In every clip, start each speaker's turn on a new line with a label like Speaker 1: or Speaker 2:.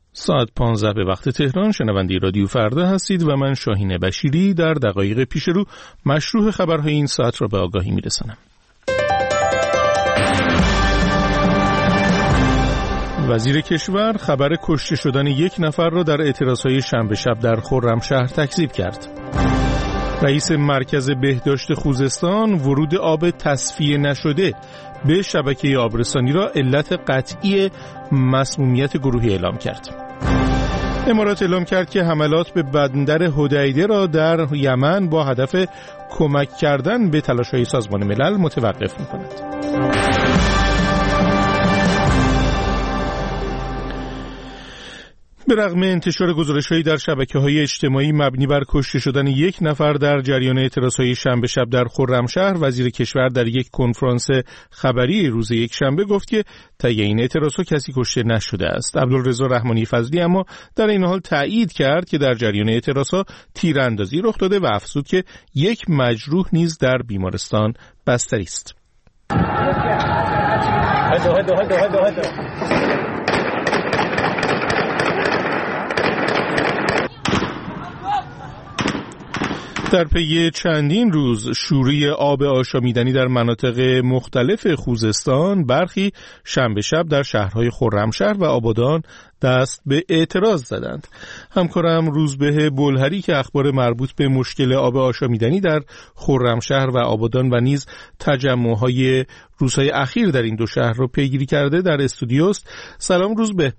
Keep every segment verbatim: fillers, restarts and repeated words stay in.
Speaker 1: ساعت پانزده به وقت تهران، شنونده رادیو فردا هستید و من شاهین بشیری در دقایق پیش رو مشروع خبرهای این ساعت را به آگاهی میرسانم. وزیر کشور خبر کشته شدن یک نفر را در اعتراضهای شنبه شب در خرمشهر تکذیب کرد. رئیس مرکز بهداشت خوزستان ورود آب تصفیه نشده به شبکه آبرسانی را علت قطعی مسمومیت گروهی اعلام کرد. امارات اعلام کرد که حملات به بندر حدیده را در یمن با هدف کمک کردن به تلاش‌های سازمان ملل متوقف می‌کند. به رغم انتشار گزارش‌هایی در شبکه‌های اجتماعی مبنی بر کشته شدن یک نفر در جریان اعتراضهای شنبه شب در خرمشهر، وزیر کشور در یک کنفرانس خبری روز یک شنبه گفت که طی این اعتراضها کسی کشته نشده است. عبدالرضا رحمانی فضلی اما در این حال تایید کرد که در جریان اعتراضها تیراندازی رخ داده و افزود که یک مجروح نیز در بیمارستان بستری است. در پی چندین روز شوری آب آشامیدنی در مناطق مختلف خوزستان، برخی شنبه شب در شهرهای خرمشهر و آبادان دست به اعتراض زدند. همکارم روزبه بلهری که اخبار مربوط به مشکل آب آشامیدنی در خرمشهر و آبادان و نیز تجمع‌های روزهای اخیر در این دو شهر را پیگیری کرده در استودیوست. سلام روزبه.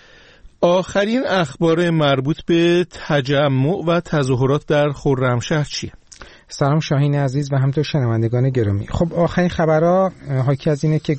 Speaker 1: آخرین اخبار مربوط به تجمع و تظاهرات در خرمشهر چیه؟
Speaker 2: سلام شاهین عزیز و همینطور شنوندگان گرامی. خب آخرین خبرها حاکی از اینه که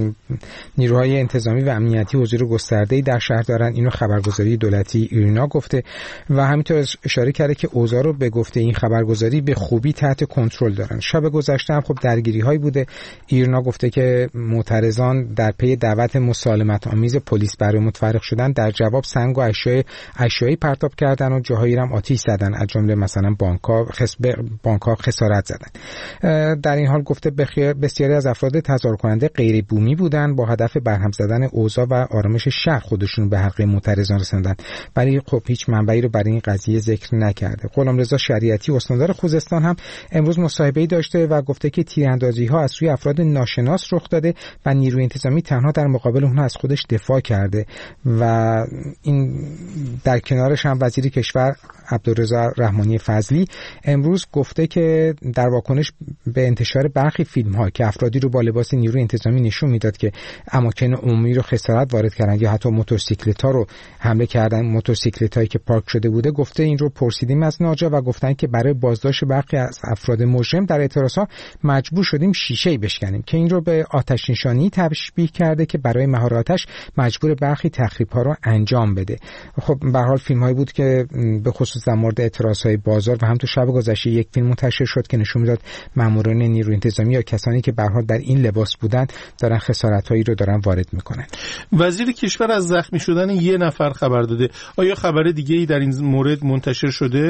Speaker 2: نیروهای انتظامی و امنیتی حضور گسترده‌ای در شهر دارن. اینو خبرگزاری دولتی ایرنا گفته و همینطور اشاره کرده که اوضاع رو به گفته این خبرگزاری به خوبی تحت کنترل دارن. شب گذشته هم خب درگیری‌هایی بوده. ایرنا گفته که معترضان در پی دعوت مسالمت آمیز پلیس برای متفرق شدن در جواب سنگ و اشیاء اشیایی پرتاب کردن و جاهایی هم آتش زدن، از جمله مثلا بانک‌ها خسب بانک‌ها خسارت زدن. در این حال گفته بسیاری از افراد تظاهر کننده غیر بومی بودند، با هدف برهم زدن اوضاع و آرامش شهر خودشون به حلقه معترضان رساندن، ولی خب هیچ منبعی رو برای این قضیه ذکر نکرده. غلامرضا شریعتی استاندار خوزستان هم امروز مصاحبه‌ای داشته و گفته که تیراندازی‌ها از سوی افراد ناشناس رخ داده و نیروی انتظامی تنها در مقابل اونها از خودش دفاع کرده و این در کنارش هم وزیر کشور عبدالرضا رحمانی فضلی امروز گفته که در واکنش به انتشار برخی فیلم‌ها که افرادی رو با لباس نیروی انتظامی نشون میداد که اماکن عمومی رو خسارت وارد کردن یا حتی موتورسیکلت‌ها رو حمله کردن، موتورسیکلت‌هایی که پارک شده بوده، گفته این رو پرسیدیم از ناجا و گفتن که برای بازداشت برخی از افراد مجرم در اعتراضها مجبور شدیم شیشه‌ای بشکنیم، که این رو به آتش نشانی تشبیه کرده که برای مهار آتش مجبور برخی تخریب‌ها رو انجام بده. خب به هر حال فیلم‌هایی بود که به خصوص در مورد اعتراض‌های بازار و هم تو شب گذشته یک فیلم منتشر شد که نشون میداد ماموران نیروی انتظامی یا کسانی که به هر حال در این لباس بودن دارن خسارت‌هایی رو دارن وارد میکنن.
Speaker 1: وزیر کشور از زخمی شدن یه نفر خبر داده. آیا خبر دیگه‌ای در این مورد منتشر شده؟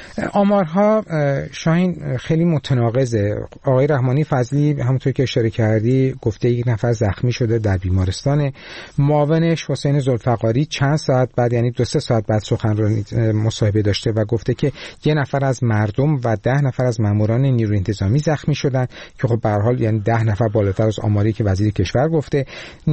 Speaker 2: آمارها شاهین خیلی متناقضه. آقای رحمانی فضلی همونطور که اشاره کردی گفته یک نفر زخمی شده در بیمارستان. معاونش حسین ذوالفقاری چند ساعت بعد، یعنی دو سه ساعت بعد سخنرانی مصاحبه داشته و گفته که یه نفر از مردم و ده نفر از ماموران نیروی انتظامی زخمی شدن، که خب به هر حال یعنی ده نفر بالاتر از آماری که وزیر کشور گفته.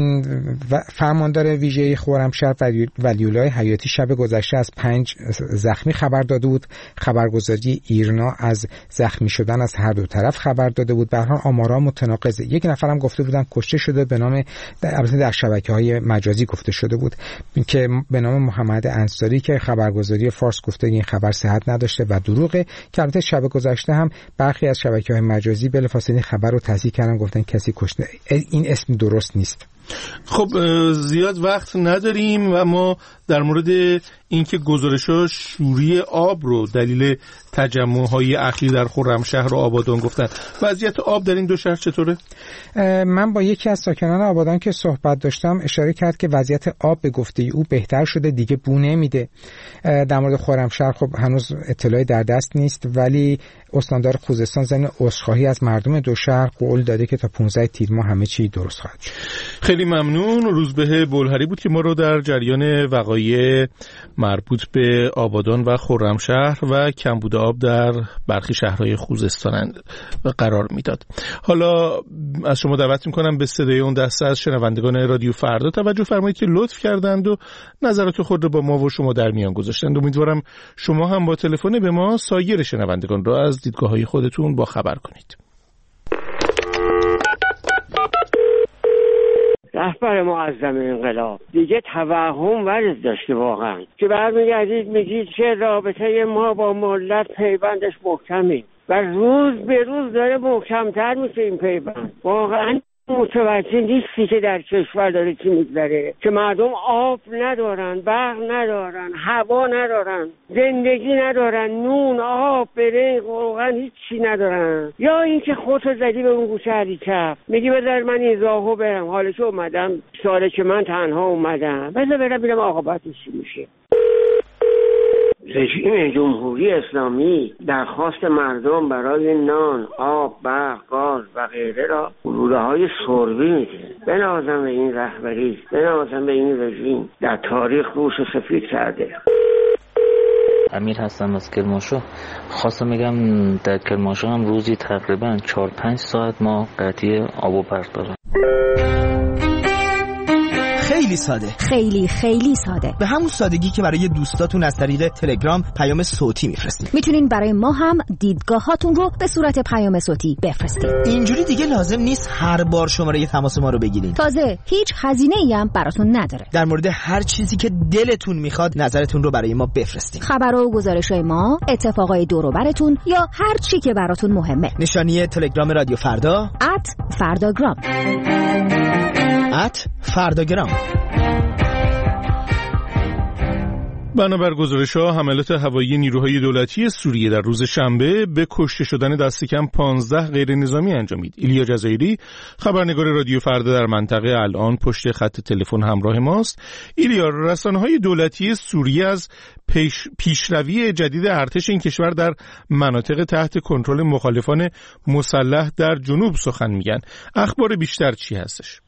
Speaker 2: و فرماندار ویژه خرمشهر ولی‌الله حیاتی شب گذشته از پنج زخمی خبر داده بود. خبرگزاری ایرنا از زخمی شدن از هر دو طرف خبر داده بود. به هر حال آمارها متناقضه. یک نفر هم گفته بودن کشته شده به نام، البته در شبکه‌های مجازی گفته شده بود که به نام محمد انصاری، که خبرگزاری فارس گفته این خبر صحت نداشته و دروغه، که البته شب گذشته هم برخی از شبکه‌های مجازی بلافاصله خبر رو تصحیح کردن، گفتن کسی کشته. این اسم درست نیست.
Speaker 1: خب زیاد وقت نداریم و ما در مورد اینکه گزارش‌ها شوری آب رو دلیل تجمع‌های اخیر در خرمشهر و آبادان گفتن. وضعیت آب در این دو شهر چطوره؟
Speaker 2: من با یکی از ساکنان آبادان که صحبت داشتم اشاره کرد که وضعیت آب به گفته او بهتر شده، دیگه بو نمیده. در مورد خرمشهر خب هنوز اطلاعی در دست نیست، ولی استاندار خوزستان ضمن عذرخواهی از مردم دو شهر قول داده که تا پانزده تیر ماه همه چی درست خواهد شد.
Speaker 1: خیلی ممنون. روزبه بلهری بود که ما رو در جریان وقایع وقایع مربوط به آبادان و خرمشهر و کمبود آب در برخی شهرهای خوزستان قرار میداد. حالا از شما دعوت میکنم به صدای اون دسته از شنوندگان رادیو فردا توجه فرمایید که لطف کردند و نظرات خود رو با ما و شما در میان گذاشتند. امیدوارم شما هم با تلفن به ما سایر شنوندگان را از دیدگاه‌های خودتون با خبر کنید.
Speaker 3: رهبر معظم انقلاب دیگه توهم ورز داشته واقعا که برمیگردید میگید که رابطه ما با ملت پیوندش محکمه و روز به روز داره محکمتر میشه این پیوند. واقعا متوجه نیستی که در کشور داره چی میگذره، که مردم آب ندارن، برق ندارن، هوا ندارن، زندگی ندارن، نون، آب، برنج، روغن، هیچ چی ندارن. یا اینکه خودتو زدی به اون گوشه هریکف میگی بذار من این راهو برم، حالش اومدم ساله که من تنها اومدم، بذار برم ببینم عاقبتش چی میشه. رژیم جمهوری اسلامی درخواست مردم برای نان، آب، برق، گاز و غیره را گلوله‌های سربی میده. بنازم به این رهبری، بنازم به این رژیم در تاریخ روش سفید کرده.
Speaker 4: امیر هستم از کرمانشاه. خواستم میگم در کرمانشاه هم روزی تقریبا چهار پنج ساعت ما قطعی آب و برق داریم.
Speaker 5: خیلی ساده،
Speaker 6: خیلی خیلی ساده،
Speaker 5: به همون سادگی که برای دوستاتون از طریق تلگرام پیام صوتی میفرستید.
Speaker 6: میتونین برای ما هم دیدگاهاتون رو به صورت پیام صوتی بفرستید.
Speaker 5: اینجوری دیگه لازم نیست هر بار شماره تماس ما رو بگیرین.
Speaker 6: تازه هیچ هزینه‌ای هم براتون نداره.
Speaker 5: در مورد هر چیزی که دلتون میخواد نظرتون رو برای ما بفرستین.
Speaker 6: خبر و گزارش‌های ما، اتفاقای دور و براتون یا هر چی که براتون مهمه.
Speaker 5: نشانی تلگرام رادیو فردا
Speaker 6: ات فرداگرام
Speaker 5: ات فرداگرام.
Speaker 1: بنابر گزارش‌ها حملات هوایی نیروهای دولتی سوریه در روز شنبه به کشته شدن دست کم پانزده غیر نظامی انجامید. ایلیا جزایری خبرنگار رادیو فردا در منطقه الان پشت خط تلفن همراه ماست. ایلیا، رسانه‌های دولتی سوریه از پیش پیشروی جدید ارتش این کشور در مناطق تحت کنترل مخالفان مسلح در جنوب سخن میگن. اخبار بیشتر چی هستش؟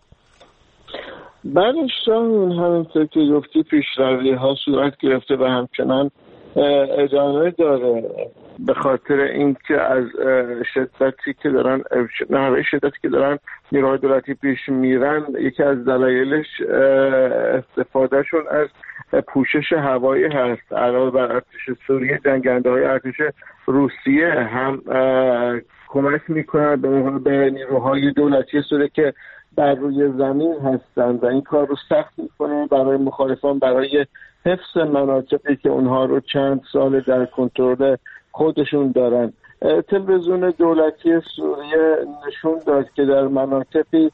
Speaker 7: بعدش شاهین همینطور که گفتی پیشروی ها صورت گرفته و همچنان ادامه داره، به خاطر اینکه از شدتی که دارن نحوه شدتی که دارن نیروهای دولتی پیش میرن، یکی از دلایلش استفادهشون از پوشش هوایی هست. علاوه بر ارتش سوریه، جنگنده های ارتش روسیه هم کمک میکنن به نیروهای دولتی سوریه که بر روی زمین هستند و این کار رو سخت میکنه برای مخالفان، برای حفظ مناطقی که اونها رو چند سال در کنترل خودشون دارن. تلویزیون دولتی سوریه نشون داد که در مناطقی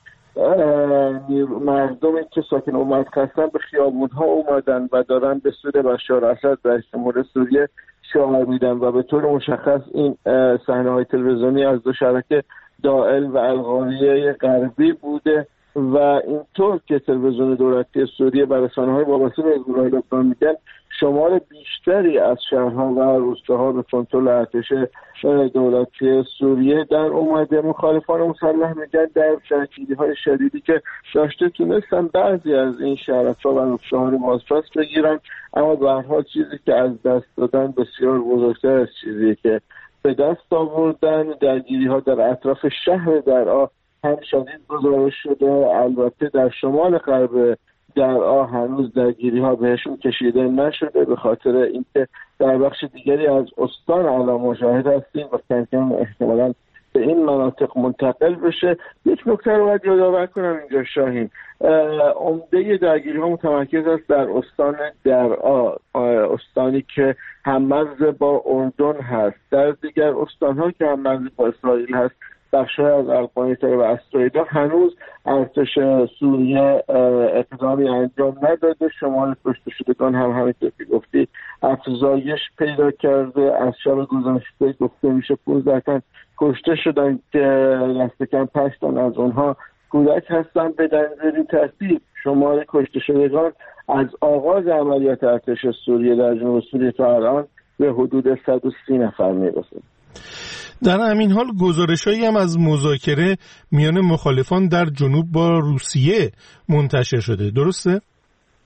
Speaker 7: مردمی که ساکن اومد هستن به خیابون‌ها اومدن و دارن به سوی بشار اسد رئیس جمهور سوریه شعار میدن و به طور مشخص این صحنه‌های تلویزیونی از دو شبکه دائل و القاهیه غربی بوده و اینطور که تلویزیون دولتی سوریه و رسانه‌های وابسته به حزب لبنان میگن شمار بیشتری از شهرها و روستاها به کنترل ارتش دولتی سوریه در اومده. مخالفان مسلح میگن در درگیری‌های شدیدی که داشته تونستن بعضی از این شهرها و روستاها رو بازپس بگیرن، اما به هر حال چیزی که از دست دادن بسیار بزرگتر از چیزی که به دست آوردن. درگیری‌ها در اطراف شهر درعا هم شدید گزارش شده. البته در شمال غرب درعا هنوز درگیری‌ها بهشون کشیده نشده، به خاطر اینکه در بخش دیگری از استان الان مشاهد هستیم و کم کم احتمالاً به این مناطق منتقل بشه. یک نکته رو باید یادآور کنم اینجا شاهین، عمده درگیری‌ها متمرکز است در استان درعا، استانی که هم‌مرز با اردن هست. در دیگر استان‌ها که هم‌مرز با اسرائیل هست، بخش‌های از القاهیه و استویدا، هنوز ارتش سوریه اقدامی انجام نداده. شمار کشته شدگان هم همینطور که گفتی افزایش پیدا کرده. از شب گذشته گفته میشه پانزده تن کشته شدن که دست کم پنج تن از اونها کودک هستن. به دلیل ترتیب شمار کشته شدگان از آغاز عملیات ارتش سوریه در جنوب سوریه تا الان به حدود صد و سی نفر میرسه.
Speaker 1: در همین حال گزارش‌هایی هم از مذاکره میان مخالفان در جنوب با روسیه منتشر شده، درسته؟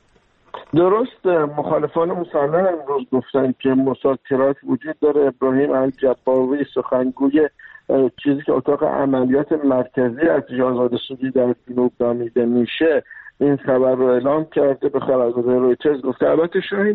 Speaker 7: درست، مخالفان مسلح امروز گفتن که مذاکرات وجود داره. ابراهیم الجباری سخنگوی چیزی که اتاق عملیات مرکزی ارتش آزاد سوری در جنوب نامیده میشه این خبر رو اعلام کرده به خبرگزاری رویترز. گفته البته شاهین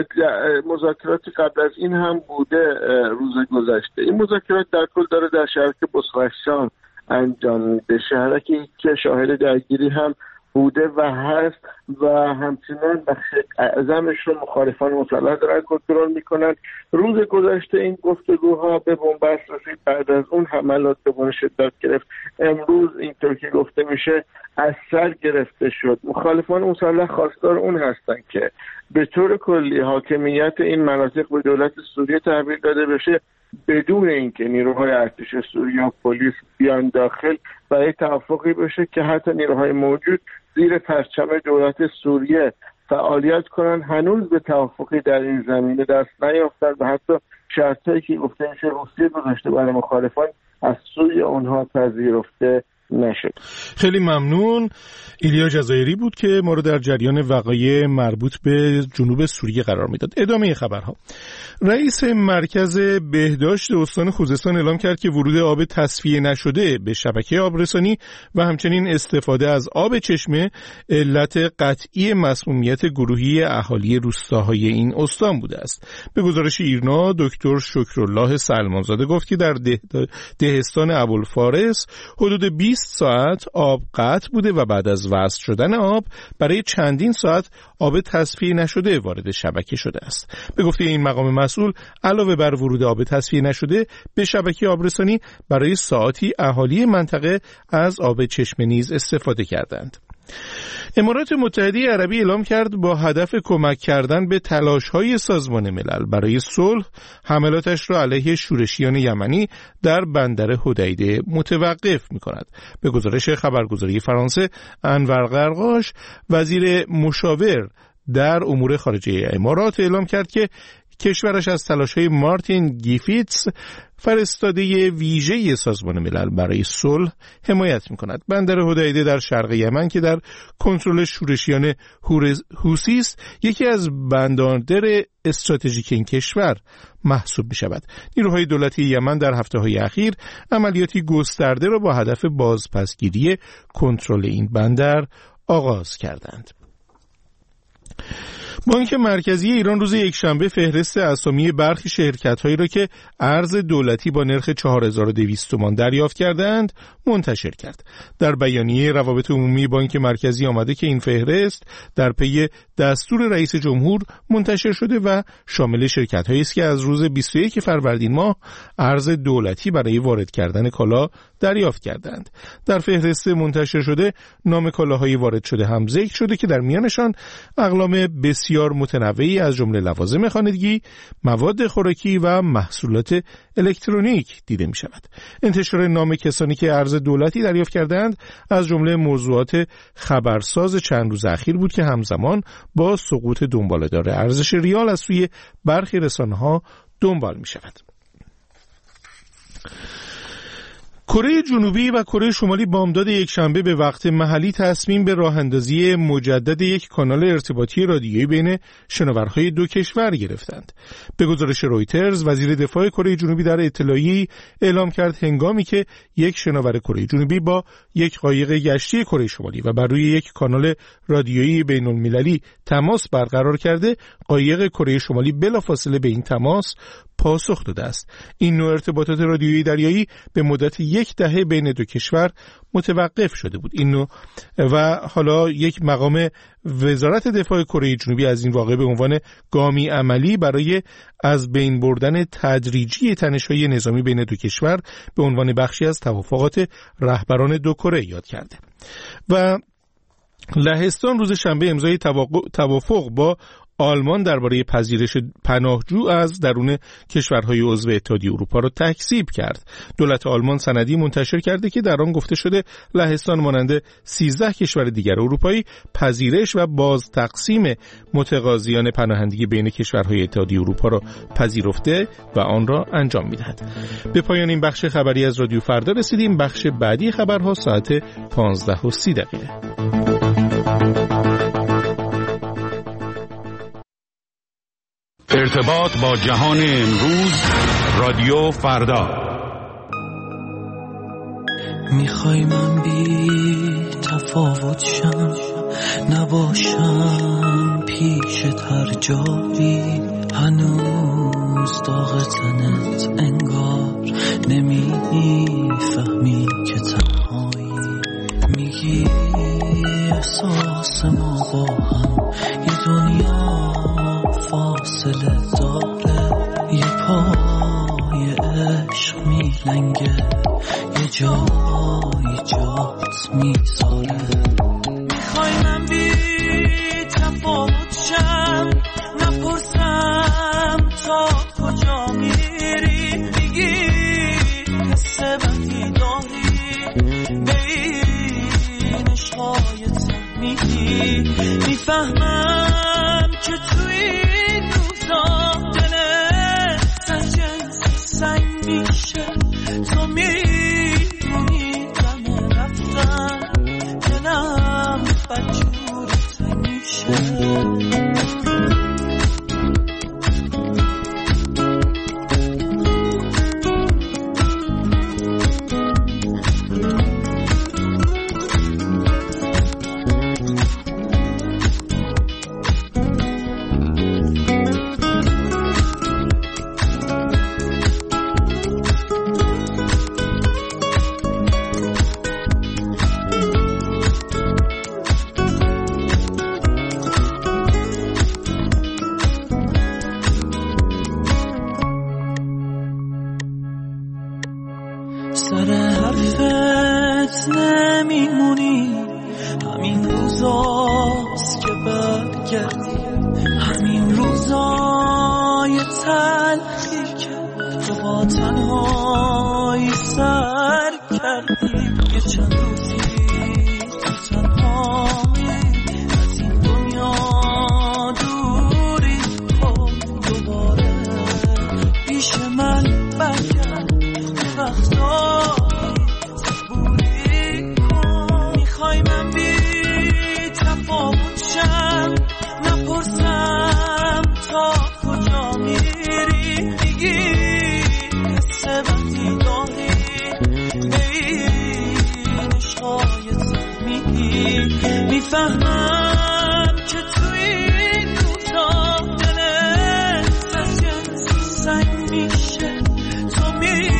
Speaker 7: مذاکرات قبل از این هم بوده روز گذشته. این مذاکرات در کل داره در شهر بوسخشان انجام میده، شهرکی که شاهد درگیری هم بوده و هست و همچنان بخش اعظمش رو مخالفان مسلح دارن کنترل میکنن. روز گذشته این گفتگوها به بنبست رسید، بعد از اون حملات به گونه شدت گرفت. امروز اینطور که گفته میشه از سر گرفته شد. مخالفان مسلح خواستار اون هستن که به طور کلی حاکمیت این مناطق به دولت سوریه تحویل داده بشه بدون اینکه نیروهای ارتش سوریه و پلیس بیان داخل برای توافقی بشه که حتی نیروهای موجود زیر پرچم دولت سوریه فعالیت کنن. هنوز به توافقی در این زمینه دست نیافتن و حتی شرطایی که گفته میشه روسیه گذاشته برای مخالفان از سوی اونها پذیرفته نشد.
Speaker 1: خیلی ممنون. ایلیا جزایری بود که ما رو در جریان وقایع مربوط به جنوب سوریه قرار میداد. ادامه خبرها. رئیس مرکز بهداشت استان خوزستان اعلام کرد که ورود آب تصفیه نشده به شبکه آبرسانی و همچنین استفاده از آب چشمه علت قطعی مسمومیت گروهی اهالی روستاهای این استان بوده است. به گزارش ایرنا دکتر شکرالله سلمانزاده گفت که در ده... دهستان ابوالفارس حدود بیست ساعت آب قطع بوده و بعد از وصل شدن آب برای چندین ساعت آب تصفیه نشده وارد شبکه شده است. به گفته این مقام مسئول علاوه بر ورود آب تصفیه نشده به شبکه آبرسانی برای ساعتی اهالی منطقه از آب چشمه نیز استفاده کردند. امارات متحده عربی اعلام کرد با هدف کمک کردن به تلاش‌های سازمان ملل برای صلح حملاتش را علیه شورشیان یمنی در بندر حدیده متوقف می‌کند. به گزارش خبرگزاری فرانسه انور قرقاش وزیر مشاور در امور خارجه امارات اعلام کرد که کشورش از تلاش‌های مارتین گریفیتس فرستاده ویژه سازمان ملل برای صلح حمایت می‌کند. بندر حدیده در شرق یمن که در کنترل شورشیان حوثی است، یکی از بندر استراتژیک این کشور محسوب می‌شود. نیروهای دولتی یمن در هفته‌های اخیر عملیاتی گسترده را با هدف بازپسگیری کنترل این بندر آغاز کردند. بانک مرکزی ایران روز یکشنبه فهرست اسامی برخی شرکت‌هایی را که ارز دولتی با نرخ چهار هزار و دویست تومان دریافت کردند منتشر کرد. در بیانیه روابط عمومی بانک مرکزی آمده که این فهرست در پی دستور رئیس جمهور منتشر شده و شامل شرکت‌هایی است که از روز بیست و یک فروردین ماه ارز دولتی برای وارد کردن کالا دریافت کردند. در فهرست منتشر شده نام کالاهای وارد شده هم ذکر شده که در میانشان اقلام بسیار متنوعی از جمله لوازم خانگی، مواد خوراکی و محصولات الکترونیک دیده می شود. انتشار نام کسانی که ارز دولتی دریافت کردند از جمله موضوعات خبرساز چند روز اخیر بود که همزمان با سقوط دنباله‌دار ارزش ریال از سوی برخی رسانه‌ها دنبال می شود. کره جنوبی و کره شمالی بامداد یکشنبه به وقت محلی تصمیم به راه اندازی مجدد یک کانال ارتباطی رادیویی بین شناورهای دو کشور گرفتند. به گزارش رویترز وزیر دفاع کره جنوبی در اطلاعیه‌ای اعلام کرد هنگامی که یک شناور کره جنوبی با یک قایق گشتی کره شمالی و بر روی یک کانال رادیویی بین‌المللی تماس برقرار کرده، قایق کره شمالی بلافاصله به این تماس پاسخ داده است. این نوع ارتباطات رادیویی دریایی به مدت یک دهه بین دو کشور متوقف شده بود. این نوع و حالا یک مقام وزارت دفاع کره جنوبی از این واقعه به عنوان گامی عملی برای از بین بردن تدریجی تنش‌های نظامی بین دو کشور به عنوان بخشی از توافقات رهبران دو کره یاد کرده. و لهستان روز شنبه امضای توافق با آلمان درباره پذیرش پناهجو از درون کشورهای عضو اتحادیه اروپا را تکذیب کرد. دولت آلمان سندی منتشر کرده که در آن گفته شده لهستان مانند سیزده کشور دیگر اروپایی پذیرش و باز تقسیم متقاضیان پناهندگی بین کشورهای اتحادیه اروپا را پذیرفته و آن را انجام می‌دهد. به پایان این بخش خبری از رادیو فردا رسیدیم. بخش بعدی خبرها ساعت پانزده و سی دقیقه.
Speaker 8: ارتباط با جهان امروز، رادیو فردا.
Speaker 9: میخوای من بی تفاوت شم، نباشم پیشت هر جایی، هنوز داغ تنت انگار نمیفهمی که تنهایی، میگی احساس ما با هم یه دنیا فاصله داره، یه پای عشق میلنگه، یه جای جات میذاره. میخوای من بی تفاوت شم، نپرسم تا کجا میری، میگی حس بدی داری، بین عشقایت میگی، میفهمم که توی این روزا دلت از جنس سنگ میشه، تو میدونی دم رفتن دلم بدجورت میشه. سر حرفت نمیمونی، همین روزاست که برگردی، همین روزای تلخی که تو با تنهایی سر کردی، یه چند روزی تو تنهایی از این دنیا دوری، خب دوباره پیش من برگرد، وقتایی صبوری کن. میخوای من بی تفاوت شم، نپرسم تا کجا میری، میگی حس بدی داری، این عشقایت میگی، میفهمم که توی این روزا دلت از جنس سنگ میشه، تو میری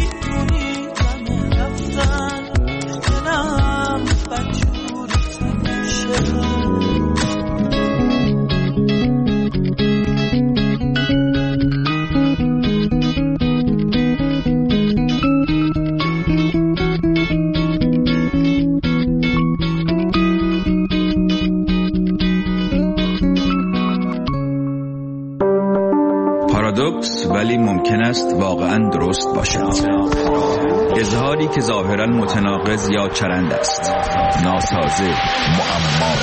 Speaker 10: پارادوکس ولی ممکن است واقعا درست باشد. اظهاری که ظاهرا متناقض یا چرند است، ناسازه، معما.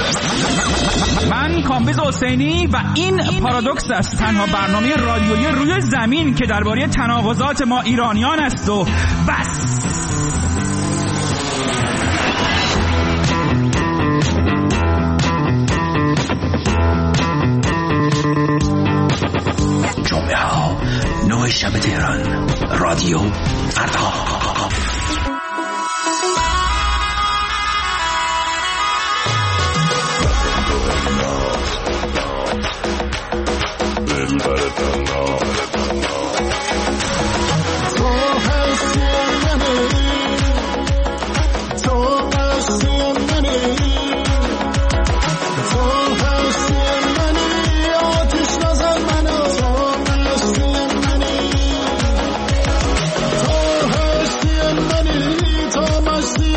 Speaker 11: من کامبیز حسینی و این پارادوکس است، تنها برنامه رادیویی روی زمین که درباره تناقضات ما ایرانیان است و بس.
Speaker 12: جمعه ها نه شب تهران، رادیو فردا.
Speaker 13: تو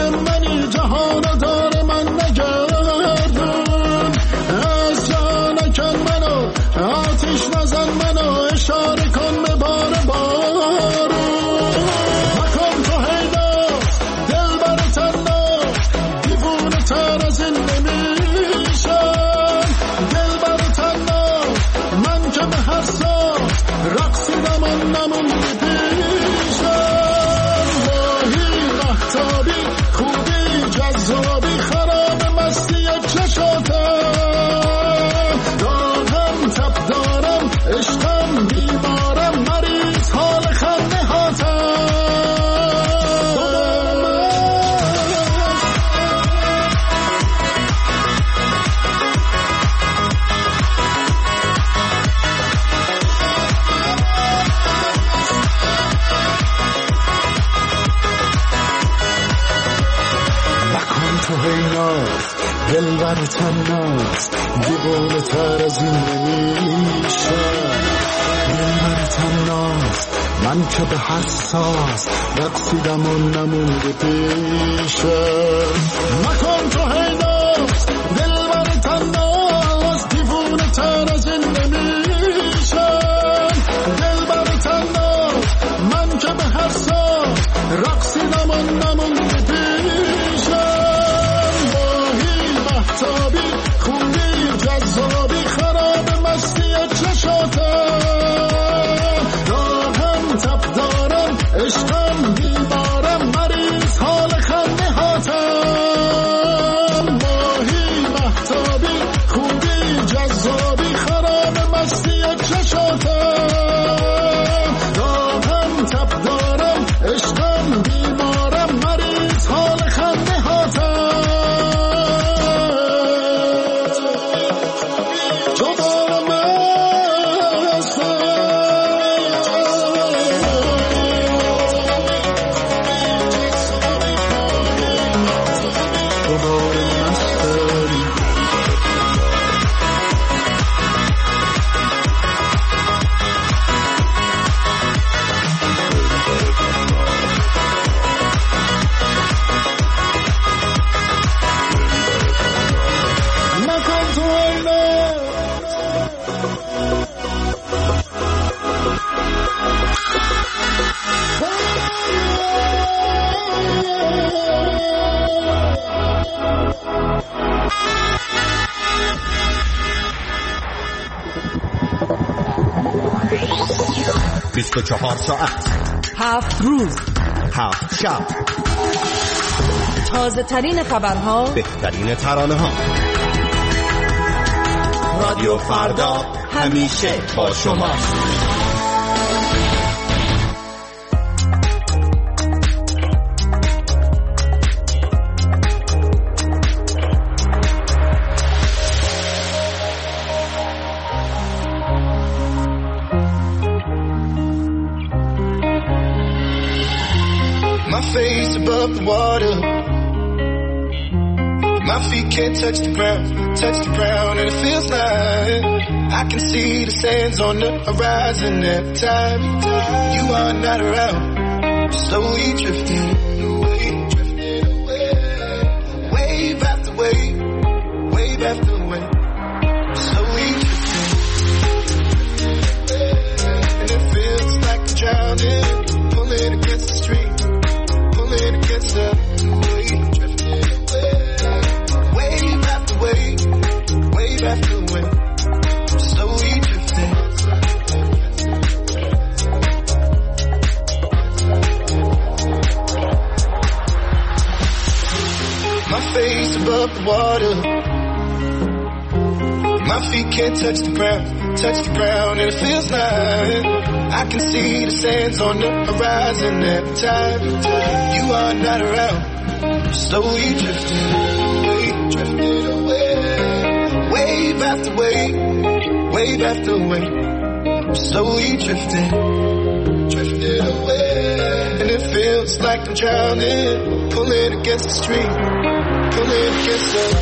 Speaker 13: دلبر تنهاست دیوانه تر از این نمیشم دلبر تنهاست من که به حساس رقصیدم و نمونده پیشم مکن تو هیناست دلبر تنهاست دیوانه تر از این نمیشم دلبر تنهاست من که به حساس رقصیدم و نمونده پیشم محتابی خوبی جذابی خراب مستی چشاتم داغم تب دارم عشقم بیمارم مریض حال خنده هاتم ماهی محتابی خوبی جذابی خراب مستی چشاتم داغم تب دارم عشقم بیمارم مریض حال خنده هاتم
Speaker 14: بیست و چهار ساعت
Speaker 15: هفت روز
Speaker 14: هفت شب
Speaker 15: تازه ترین خبرها
Speaker 14: بهترین ترانه ها رادیو فردا همیشه با شما
Speaker 13: Face above the water, my feet can't touch the ground, touch the ground, and it feels like I can see the sands on the horizon every time you are not around. Slowly drifting away, drifting away, wave after wave, wave after wave, slowly drifting, and it feels like I'm drowning, pulling against the stream. Against the wave, drifting away, wave after wave, wave after wave, slowly drifting. My face above the water, my feet can't touch the ground, touch the ground, and it feels like I can see the sands on the horizon every time you are not around. Slowly drifting away, drifting away, wave after wave, wave after wave, slowly drifting, drifting away, and it feels like I'm drowning, pulling against the stream, pulling against the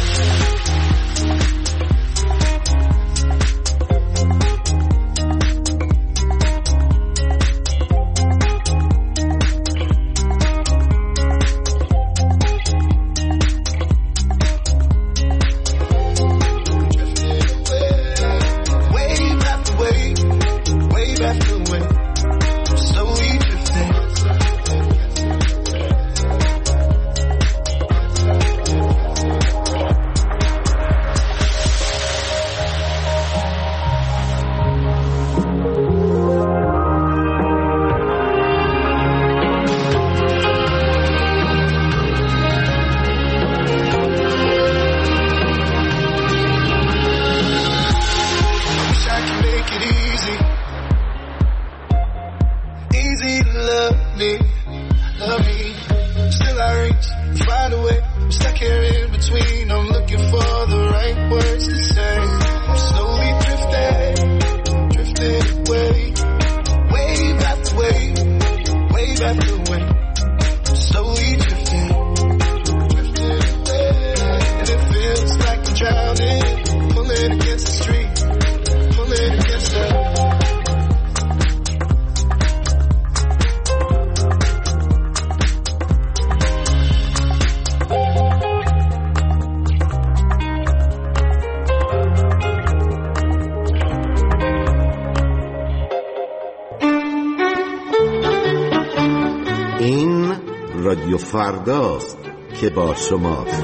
Speaker 16: رادیو فرداست که با شماست.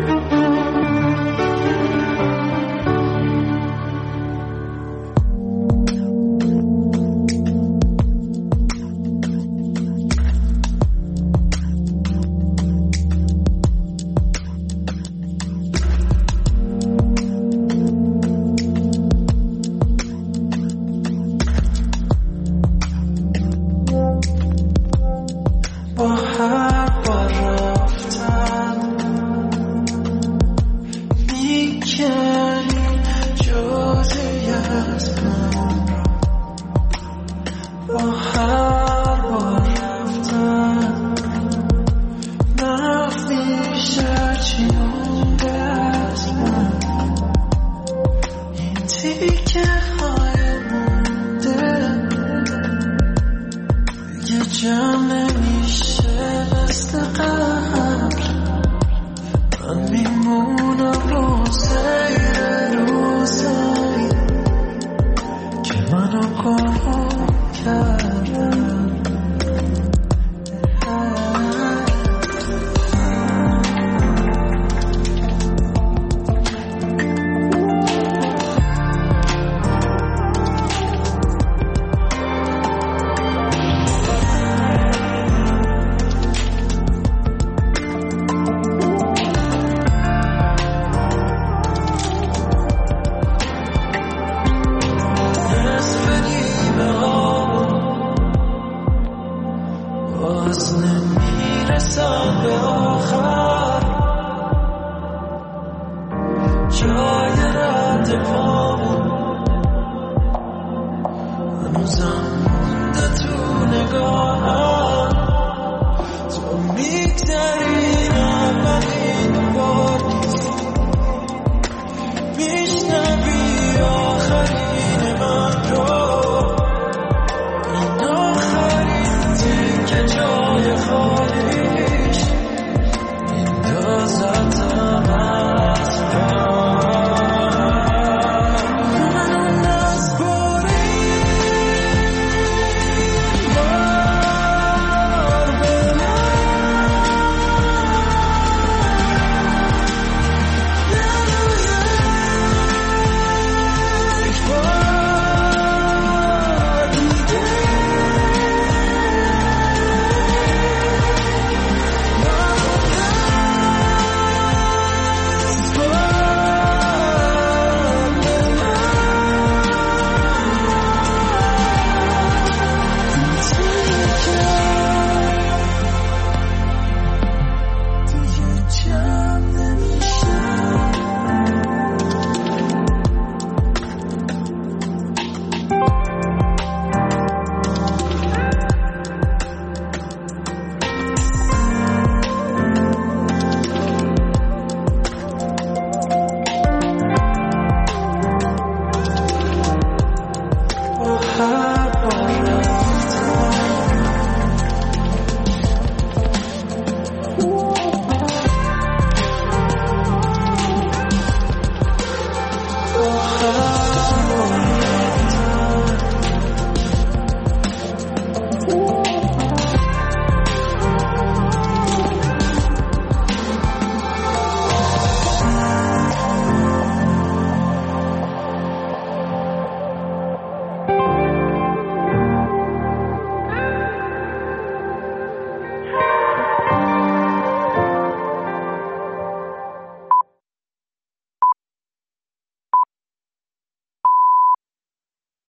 Speaker 9: Jaya Radha Pavan, Amazon.